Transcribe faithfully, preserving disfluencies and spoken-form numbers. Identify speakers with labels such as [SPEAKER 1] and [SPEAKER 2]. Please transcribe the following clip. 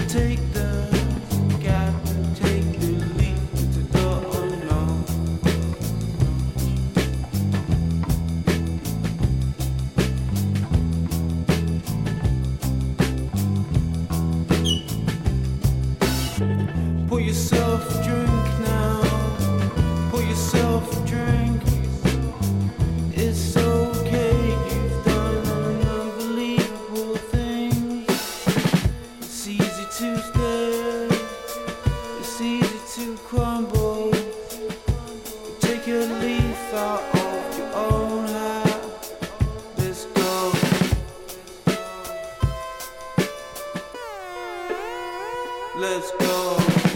[SPEAKER 1] Take the gap and take the leap to the unknown. Pour yourself a drink now. Pour yourself a drink. It's okay, you've done an unbelievable thing. It's easy to stay, it's easy to crumble. Take a leaf out of your own hat. Let's go. Let's go.